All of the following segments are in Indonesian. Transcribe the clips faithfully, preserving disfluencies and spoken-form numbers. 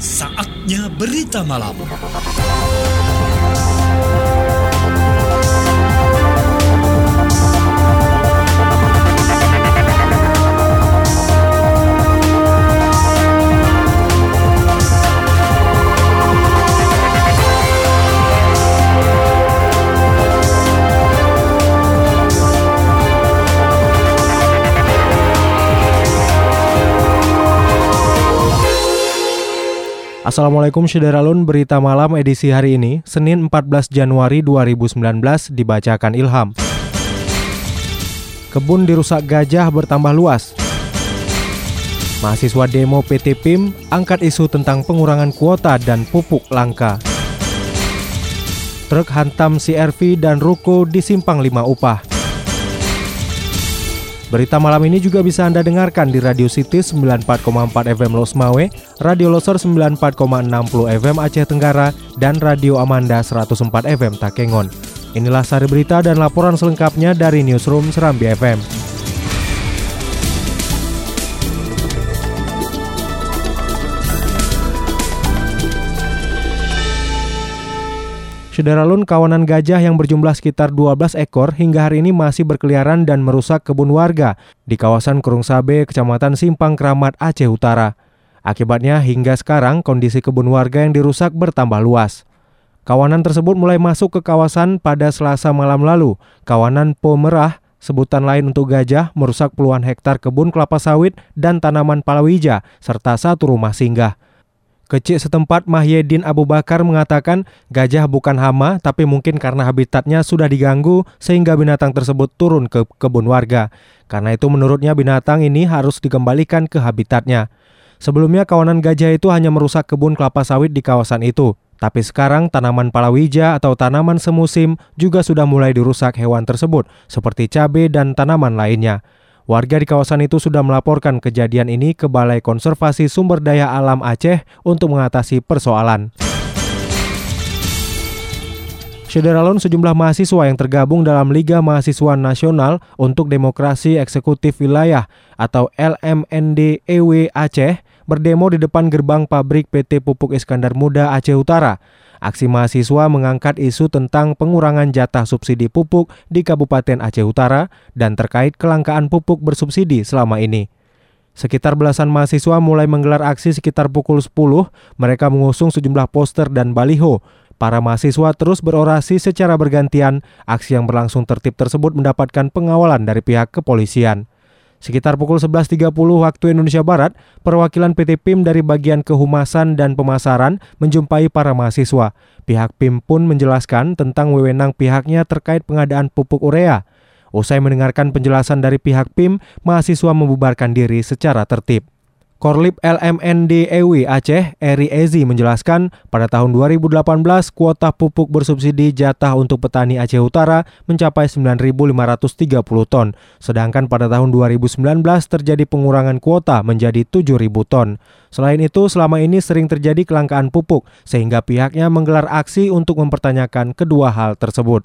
Saatnya berita malam. Assalamualaikum Syederalun, berita malam edisi hari ini, Senin empat belas Januari dua ribu sembilan belas, dibacakan Ilham. Kebun dirusak gajah bertambah luas. Mahasiswa demo P T P I M angkat isu tentang pengurangan kuota dan pupuk langka. Truk hantam C R V dan ruko di Simpang lima Upah. Berita malam ini juga bisa Anda dengarkan di Radio City sembilan puluh empat koma empat F M Losmawe, Radio Loser sembilan puluh empat koma enam puluh F M Aceh Tenggara, dan Radio Amanda seratus empat F M Takengon. Inilah sari berita dan laporan selengkapnya dari Newsroom Serambi F M. Syederalun, kawanan gajah yang berjumlah sekitar dua belas ekor hingga hari ini masih berkeliaran dan merusak kebun warga di kawasan Kurung Sabe, Kecamatan Simpang Kramat, Aceh Utara. Akibatnya hingga sekarang kondisi kebun warga yang dirusak bertambah luas. Kawanan tersebut mulai masuk ke kawasan pada Selasa malam lalu. Kawanan Po Merah, sebutan lain untuk gajah, merusak puluhan hektar kebun kelapa sawit dan tanaman palawija, serta satu rumah singgah. Kecik setempat Mahyedin Abu Bakar mengatakan gajah bukan hama, tapi mungkin karena habitatnya sudah diganggu sehingga binatang tersebut turun ke kebun warga. Karena itu menurutnya binatang ini harus dikembalikan ke habitatnya. Sebelumnya kawanan gajah itu hanya merusak kebun kelapa sawit di kawasan itu. Tapi sekarang tanaman palawija atau tanaman semusim juga sudah mulai dirusak hewan tersebut, seperti cabai dan tanaman lainnya. Warga di kawasan itu sudah melaporkan kejadian ini ke Balai Konservasi Sumber Daya Alam Aceh untuk mengatasi persoalan. Syederalun, sejumlah mahasiswa yang tergabung dalam Liga Mahasiswa Nasional untuk Demokrasi Eksekutif Wilayah atau L M N D E W Aceh berdemo di depan gerbang pabrik P T Pupuk Iskandar Muda Aceh Utara. Aksi mahasiswa mengangkat isu tentang pengurangan jatah subsidi pupuk di Kabupaten Aceh Utara dan terkait kelangkaan pupuk bersubsidi selama ini. Sekitar belasan mahasiswa mulai menggelar aksi sekitar pukul sepuluh. Mereka mengusung sejumlah poster dan baliho. Para mahasiswa terus berorasi secara bergantian. Aksi yang berlangsung tertib tersebut mendapatkan pengawalan dari pihak kepolisian. Sekitar pukul sebelas tiga puluh waktu Indonesia Barat, perwakilan P T P I M dari bagian kehumasan dan pemasaran menjumpai para mahasiswa. Pihak P I M pun menjelaskan tentang wewenang pihaknya terkait pengadaan pupuk urea. Usai mendengarkan penjelasan dari pihak P I M, mahasiswa membubarkan diri secara tertib. Korlip L M N D E W Aceh, Eri Ezi menjelaskan, pada tahun dua ribu delapan belas kuota pupuk bersubsidi jatah untuk petani Aceh Utara mencapai sembilan ribu lima ratus tiga puluh ton, sedangkan pada tahun dua ribu sembilan belas terjadi pengurangan kuota menjadi tujuh ribu ton. Selain itu, selama ini sering terjadi kelangkaan pupuk, sehingga pihaknya menggelar aksi untuk mempertanyakan kedua hal tersebut.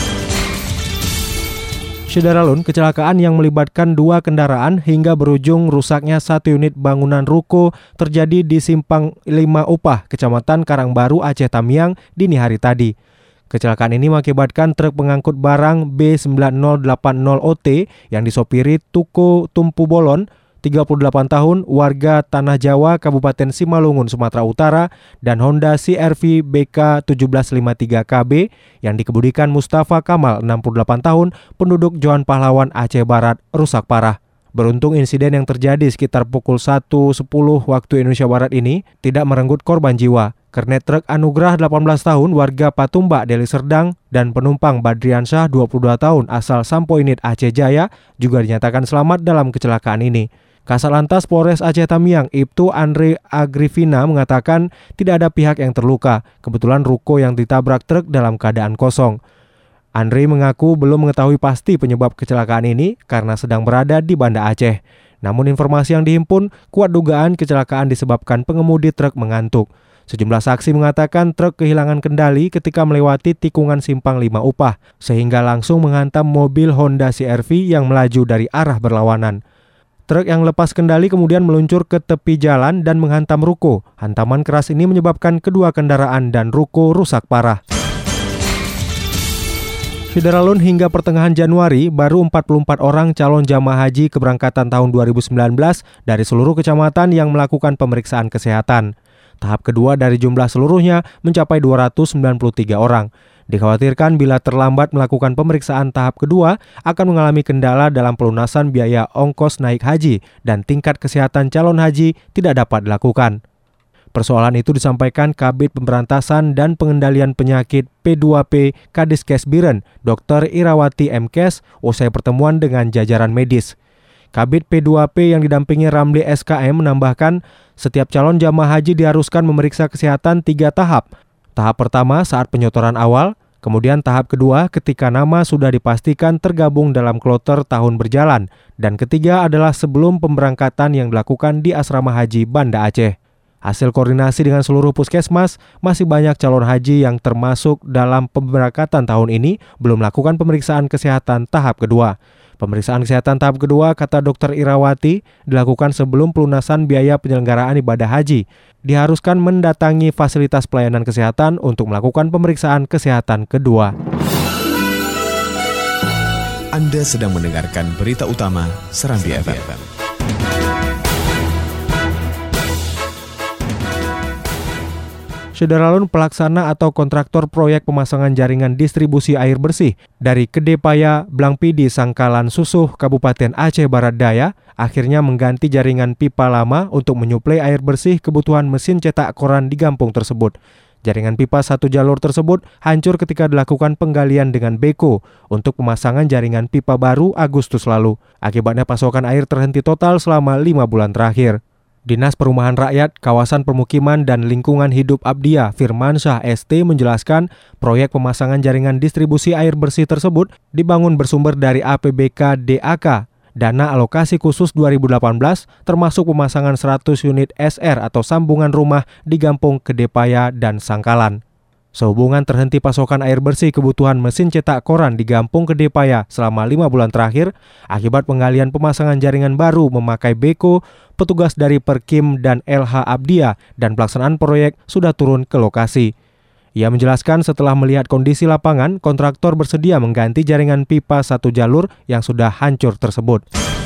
Syederalun, kecelakaan yang melibatkan dua kendaraan hingga berujung rusaknya satu unit bangunan ruko terjadi di Simpang lima Upah, Kecamatan Karangbaru, Aceh Tamiang, dini hari tadi. Kecelakaan ini mengakibatkan truk pengangkut barang B sembilan nol delapan nol O T yang disopiri Tuko Tumpu Bolon, tiga puluh delapan tahun, warga Tanah Jawa, Kabupaten Simalungun, Sumatera Utara, dan Honda C R V B K tujuh belas lima tiga K B yang dikemudikan Mustafa Kamal, enam puluh delapan tahun, penduduk Johan Pahlawan, Aceh Barat, rusak parah. Beruntung insiden yang terjadi sekitar pukul satu sepuluh waktu Indonesia Barat ini tidak merenggut korban jiwa. Kernet truk Anugrah delapan belas tahun, warga Patumbak, Deli Serdang, dan penumpang Badriansyah dua puluh dua tahun asal Sampoinit, Aceh Jaya juga dinyatakan selamat dalam kecelakaan ini. Kasalantas Polres Aceh Tamiang, Ibtu Andre Agrifina mengatakan tidak ada pihak yang terluka. Kebetulan ruko yang ditabrak truk dalam keadaan kosong. Andre mengaku belum mengetahui pasti penyebab kecelakaan ini karena sedang berada di Banda Aceh. Namun informasi yang dihimpun kuat dugaan kecelakaan disebabkan pengemudi truk mengantuk. Sejumlah saksi mengatakan truk kehilangan kendali ketika melewati tikungan Simpang lima Upah, sehingga langsung menghantam mobil Honda C R V yang melaju dari arah berlawanan. Truk yang lepas kendali kemudian meluncur ke tepi jalan dan menghantam ruko. Hantaman keras ini menyebabkan kedua kendaraan dan ruko rusak parah. Syederalun, hingga pertengahan Januari, baru empat puluh empat orang calon jamaah haji keberangkatan tahun dua ribu sembilan belas dari seluruh kecamatan yang melakukan pemeriksaan kesehatan. Tahap kedua dari jumlah seluruhnya mencapai dua ratus sembilan puluh tiga orang. Dikhawatirkan bila terlambat melakukan pemeriksaan tahap kedua akan mengalami kendala dalam pelunasan biaya ongkos naik haji dan tingkat kesehatan calon haji tidak dapat dilakukan. Persoalan itu disampaikan Kabid Pemberantasan dan Pengendalian Penyakit P dua P Kadiskes Biren, Dokter Irawati M Kes, usai pertemuan dengan jajaran medis. Kabid P dua P yang didampingi Ramli S K M menambahkan, setiap calon jamaah haji diharuskan memeriksa kesehatan tiga tahap. Tahap pertama saat penyotoran awal, kemudian tahap kedua ketika nama sudah dipastikan tergabung dalam kloter tahun berjalan, dan ketiga adalah sebelum pemberangkatan yang dilakukan di Asrama Haji Banda Aceh. Hasil koordinasi dengan seluruh puskesmas, masih banyak calon haji yang termasuk dalam pemberangkatan tahun ini belum melakukan pemeriksaan kesehatan tahap kedua. Pemeriksaan kesehatan tahap kedua, kata Dokter Irawati, dilakukan sebelum pelunasan biaya penyelenggaraan ibadah haji. Diharuskan mendatangi fasilitas pelayanan kesehatan untuk melakukan pemeriksaan kesehatan kedua. Anda sedang mendengarkan berita utama Serambi F M. Syederalun, pelaksana atau kontraktor proyek pemasangan jaringan distribusi air bersih dari Kedepaya Blangpidi Sangkalan Susuh Kabupaten Aceh Barat Daya akhirnya mengganti jaringan pipa lama untuk menyuplai air bersih kebutuhan mesin cetak koran di kampung tersebut. Jaringan pipa satu jalur tersebut hancur ketika dilakukan penggalian dengan beko untuk pemasangan jaringan pipa baru Agustus lalu. Akibatnya pasokan air terhenti total selama lima bulan terakhir. Dinas Perumahan Rakyat, Kawasan Permukiman dan Lingkungan Hidup Abdiya, Firmansyah S T menjelaskan proyek pemasangan jaringan distribusi air bersih tersebut dibangun bersumber dari A P B K D A K, dana alokasi khusus dua ribu delapan belas, termasuk pemasangan seratus unit S R atau sambungan rumah di Kampung Kedepaya dan Sangkalan. Sehubungan terhenti pasokan air bersih kebutuhan mesin cetak koran di Kampung Kedepaya selama lima bulan terakhir, akibat penggalian pemasangan jaringan baru memakai beko, petugas dari Perkim dan L H Abdiya dan pelaksanaan proyek sudah turun ke lokasi. Ia menjelaskan setelah melihat kondisi lapangan, kontraktor bersedia mengganti jaringan pipa satu jalur yang sudah hancur tersebut.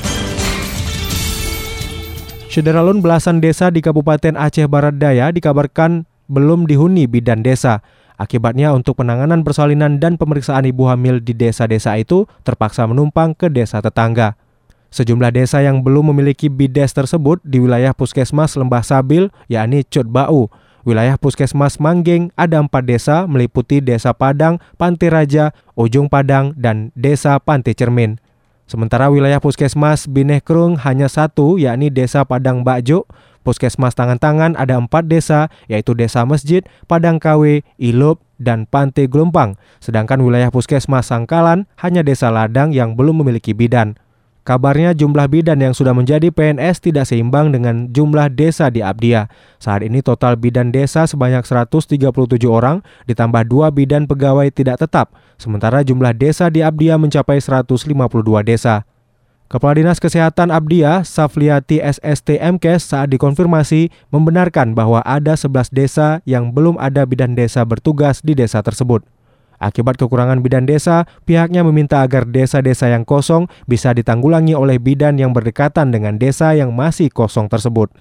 Syederalun, belasan desa di Kabupaten Aceh Barat Daya dikabarkan belum dihuni bidan desa. Akibatnya untuk penanganan persalinan dan pemeriksaan ibu hamil di desa-desa itu terpaksa menumpang ke desa tetangga. Sejumlah desa yang belum memiliki bides tersebut di wilayah Puskesmas Lembah Sabil, yakni Cutbau. Wilayah Puskesmas Manggeng ada empat desa meliputi Desa Padang, Pantai Raja, Ujung Padang, dan Desa Pantai Cermin. Sementara wilayah Puskesmas Bineh Krung hanya satu, yakni Desa Padang Bakjo. Puskesmas Tangan-Tangan ada empat desa, yaitu Desa Masjid, Padang Kawe, Ilup, dan Pantai Gelompang. Sedangkan wilayah Puskesmas Sangkalan hanya Desa Ladang yang belum memiliki bidan. Kabarnya jumlah bidan yang sudah menjadi P N S tidak seimbang dengan jumlah desa di Abdiya. Saat ini total bidan desa sebanyak seratus tiga puluh tujuh orang, ditambah dua bidan pegawai tidak tetap. Sementara jumlah desa di Abdiya mencapai seratus lima puluh dua desa. Kepala Dinas Kesehatan Abdiya, Safliati S S T M Kes, saat dikonfirmasi membenarkan bahwa ada sebelas desa yang belum ada bidan desa bertugas di desa tersebut. Akibat kekurangan bidan desa, pihaknya meminta agar desa-desa yang kosong bisa ditanggulangi oleh bidan yang berdekatan dengan desa yang masih kosong tersebut.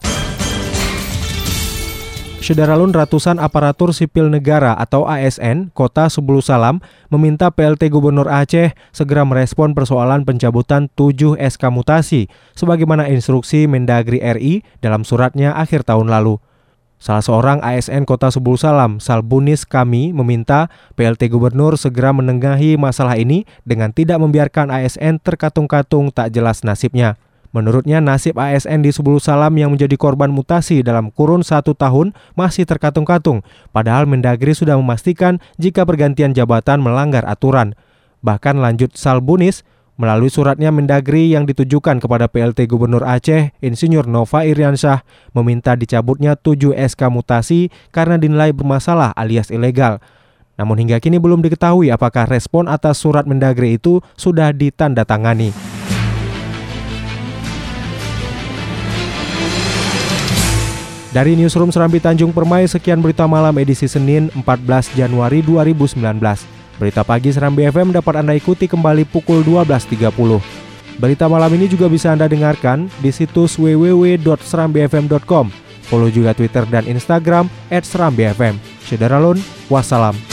Syederalun, ratusan aparatur sipil negara atau A S N Kota Sebulu Salam meminta P L T Gubernur Aceh segera merespon persoalan pencabutan tujuh S K mutasi sebagaimana instruksi Mendagri R I dalam suratnya akhir tahun lalu. Salah seorang A S N Kota Sebulu Salam, Salbunis Kami, meminta P L T Gubernur segera menengahi masalah ini dengan tidak membiarkan A S N terkatung-katung tak jelas nasibnya. Menurutnya, nasib A S N di Sebulu Salam yang menjadi korban mutasi dalam kurun satu tahun masih terkatung-katung, padahal Mendagri sudah memastikan jika pergantian jabatan melanggar aturan. Bahkan lanjut Salbunis, melalui suratnya Mendagri yang ditujukan kepada P L T Gubernur Aceh, Insinyur Nova Iriansyah, meminta dicabutnya tujuh S K mutasi karena dinilai bermasalah alias ilegal. Namun hingga kini belum diketahui apakah respon atas surat Mendagri itu sudah ditandatangani. Dari Newsroom Serambi Tanjung Permai, sekian berita malam edisi Senin empat belas Januari dua ribu sembilan belas. Berita pagi Serambi F M dapat Anda ikuti kembali pukul dua belas tiga puluh. Berita malam ini juga bisa Anda dengarkan di situs w w w dot serambi f m dot com. Follow juga Twitter dan Instagram et serambi f m. Syederalun, wassalam.